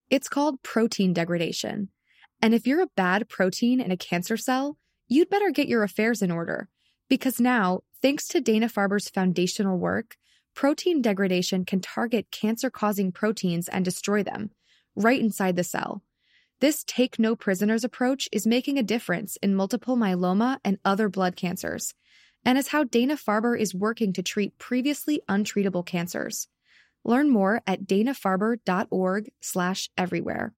It's called protein degradation. And if you're a bad protein in a cancer cell, you'd better get your affairs in order. Because now, thanks to Dana-Farber's foundational work, protein degradation can target cancer-causing proteins and destroy them, right inside the cell. This take-no-prisoners approach is making a difference in multiple myeloma and other blood cancers, and is how Dana-Farber is working to treat previously untreatable cancers. Learn more at danafarber.org/everywhere.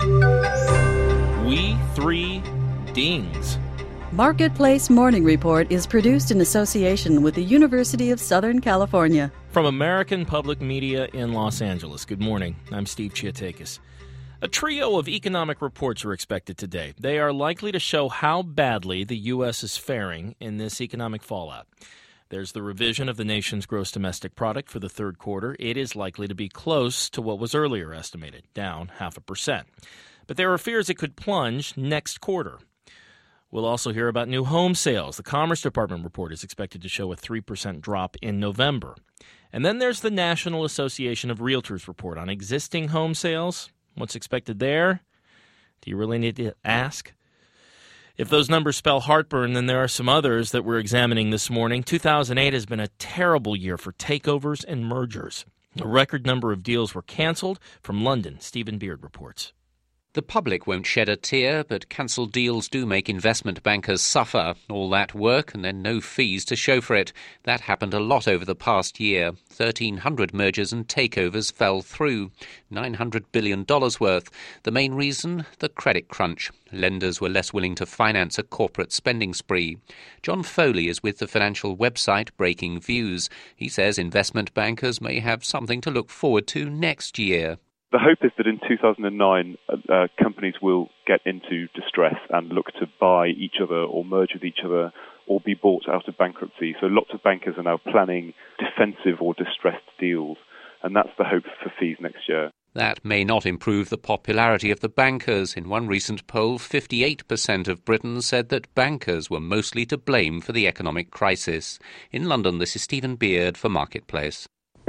We Three Dings. Marketplace Morning Report is produced in association with the University of Southern California. From American Public Media in Los Angeles. Good morning. I'm Steve Chiatakis. A trio of economic reports are expected today. They are likely to show how badly the U.S. is faring in this economic fallout. There's the revision of the nation's gross domestic product for the third quarter. It is likely to be close to what was earlier estimated, down 0.5%. But there are fears it could plunge next quarter. We'll also hear about new home sales. The Commerce Department report is expected to show a 3% drop in November. And then there's the National Association of Realtors report on existing home sales. What's expected there? Do you really need to ask? If those numbers spell heartburn, then there are some others that we're examining this morning. 2008 has been a terrible year for takeovers and mergers. A record number of deals were canceled. From London, Stephen Beard reports. The public won't shed a tear, but cancelled deals do make investment bankers suffer. All that work and then no fees to show for it. That happened a lot over the past year. 1,300 mergers and takeovers fell through. $900 billion worth. The main reason? The credit crunch. Lenders were less willing to finance a corporate spending spree. John Foley is with the financial website Breaking Views. He says investment bankers may have something to look forward to next year. The hope is that in 2009, companies will get into distress and look to buy each other or merge with each other or be bought out of bankruptcy. So lots of bankers are now planning defensive or distressed deals, and that's the hope for fees next year. That may not improve the popularity of the bankers. In one recent poll, 58% of Britons said that bankers were mostly to blame for the economic crisis. In London, this is Stephen Beard for Marketplace.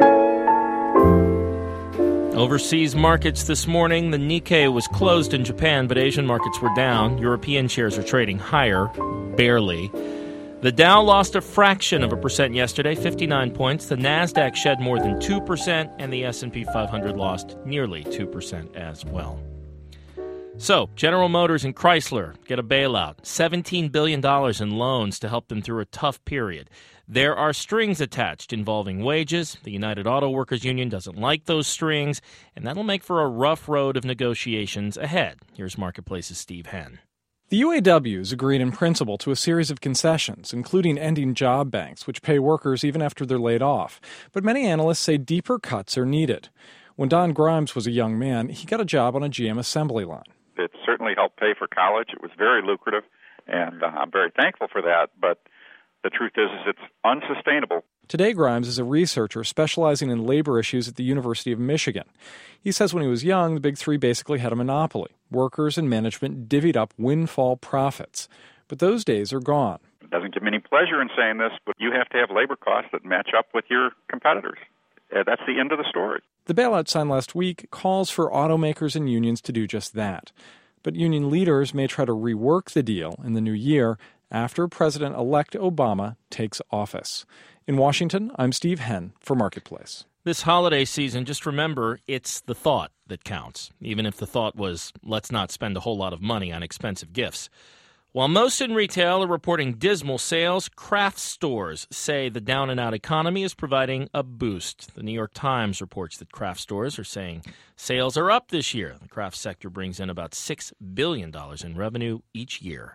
Overseas markets this morning, the Nikkei was closed in Japan, but Asian markets were down. European shares are trading higher, barely. The Dow lost a fraction of a percent yesterday, 59 points. The Nasdaq shed more than 2%, and the S&P 500 lost nearly 2% as well. So, General Motors and Chrysler get a bailout, $17 billion in loans to help them through a tough period. There are strings attached involving wages. The United Auto Workers Union doesn't like those strings, and that'll make for a rough road of negotiations ahead. Here's Marketplace's Steve Henn. The UAWs agreed in principle to a series of concessions, including ending job banks, which pay workers even after they're laid off. But many analysts say deeper cuts are needed. When Don Grimes was a young man, he got a job on a GM assembly line. It certainly helped pay for college. It was very lucrative, and I'm very thankful for that, but the truth is it's unsustainable. Today, Grimes is a researcher specializing in labor issues at the University of Michigan. He says when he was young, the Big Three basically had a monopoly. Workers and management divvied up windfall profits. But those days are gone. It doesn't give me any pleasure in saying this, but you have to have labor costs that match up with your competitors. That's the end of the story. The bailout signed last week calls for automakers and unions to do just that. But union leaders may try to rework the deal in the new year after President-elect Obama takes office. In Washington, I'm Steve Henn for Marketplace. This holiday season, just remember, it's the thought that counts, even if the thought was, let's not spend a whole lot of money on expensive gifts. While most in retail are reporting dismal sales, craft stores say the down-and-out economy is providing a boost. The New York Times reports that craft stores are saying sales are up this year. The craft sector brings in about $6 billion in revenue each year.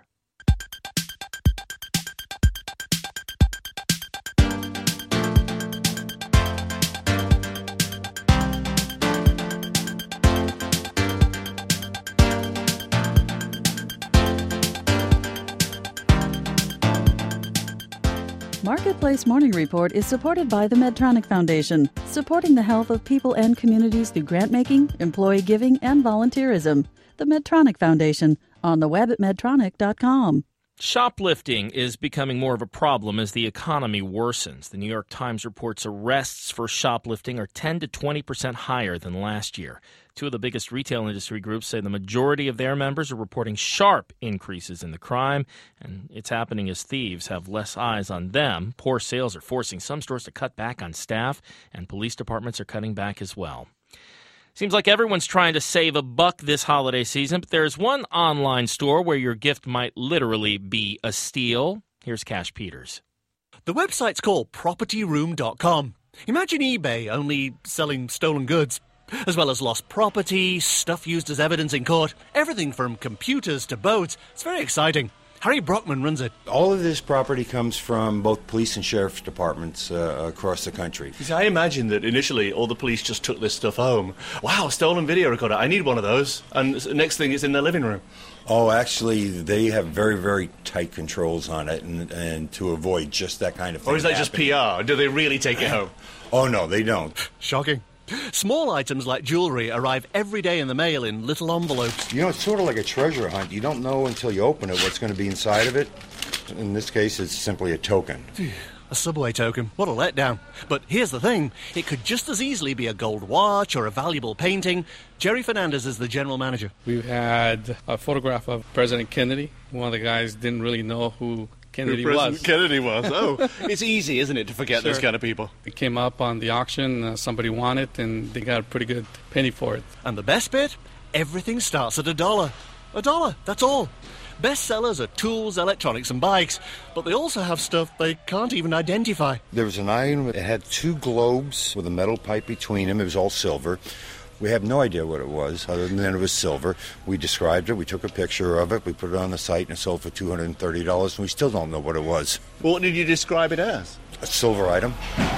Marketplace Morning Report is supported by the Medtronic Foundation, supporting the health of people and communities through grant-making, employee giving, and volunteerism. The Medtronic Foundation, on the web at medtronic.com. Shoplifting is becoming more of a problem as the economy worsens. The New York Times reports arrests for shoplifting are 10 to 20% higher than last year. Two of the biggest retail industry groups say the majority of their members are reporting sharp increases in the crime, and it's happening as thieves have less eyes on them. Poor sales are forcing some stores to cut back on staff, and police departments are cutting back as well. Seems like everyone's trying to save a buck this holiday season, but there's one online store where your gift might literally be a steal. Here's Cash Peters. The website's called PropertyRoom.com. Imagine eBay, only selling stolen goods, as well as lost property, stuff used as evidence in court, everything from computers to boats. It's very exciting. Harry Brockman runs it. All of this property comes from both police and sheriff's departments across the country. See, I imagine that initially all the police just took this stuff home. Wow, stolen video recorder. I need one of those. And next thing, it's in their living room. Oh, actually, they have very, very tight controls on it and to avoid just that kind of thing. Or is that just PR? Do they really take it home? Oh, no, they don't. Shocking. Small items like jewellery arrive every day in the mail in little envelopes. You know, it's sort of like a treasure hunt. You don't know until you open it what's going to be inside of it. In this case, it's simply a token. A subway token. What a letdown. But here's the thing. It could just as easily be a gold watch or a valuable painting. Jerry Fernandez is the general manager. We've had a photograph of President Kennedy. One of the guys didn't really know who Kennedy was. Kennedy was. Oh, it's easy, isn't it, to forget those kind of people? It came up on the auction. Somebody won it, and they got a pretty good penny for it. And the best bit? Everything starts at $1. $1, that's all. Bestsellers are tools, electronics, and bikes, but they also have stuff they can't even identify. There was an item that had two globes with a metal pipe between them. It was all silver. We have no idea what it was, other than it was silver. We described it, we took a picture of it, we put it on the site, and it sold for $230, and we still don't know what it was. What did you describe it as? A silver item.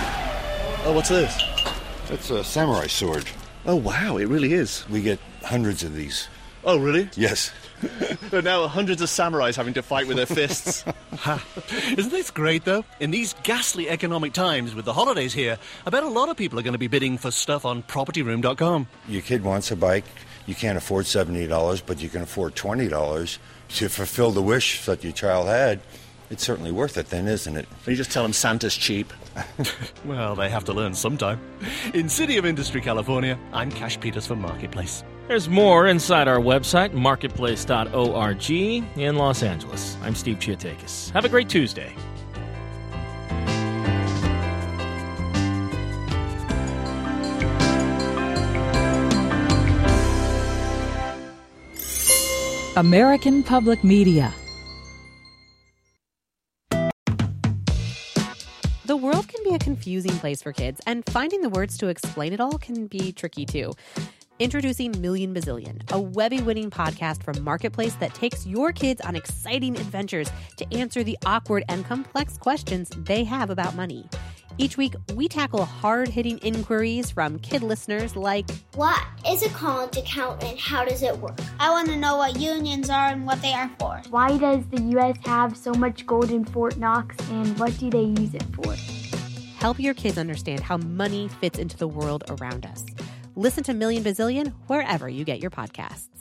Oh, what's this? It's a samurai sword. Oh, wow, it really is. We get hundreds of these. Oh, really? Yes. There are now hundreds of samurais having to fight with their fists. Isn't this great, though? In these ghastly economic times, with the holidays here, I bet a lot of people are going to be bidding for stuff on PropertyRoom.com. Your kid wants a bike. You can't afford $70, but you can afford $20 to fulfill the wish that your child had. It's certainly worth it then, isn't it? You just tell them Santa's cheap. Well, they have to learn sometime. In City of Industry, California, I'm Cash Peters for Marketplace. There's more inside our website, marketplace.org. In Los Angeles, I'm Steve Chiatakis. Have a great Tuesday. American Public Media. The world can be a confusing place for kids, and finding the words to explain it all can be tricky too. Introducing Million Bazillion, a Webby-winning podcast from Marketplace that takes your kids on exciting adventures to answer the awkward and complex questions they have about money. Each week, we tackle hard-hitting inquiries from kid listeners like, what is a college account and how does it work? I want to know what unions are and what they are for. Why does the U.S. have so much gold in Fort Knox and what do they use it for? Help your kids understand how money fits into the world around us. Listen to Million Bazillion wherever you get your podcasts.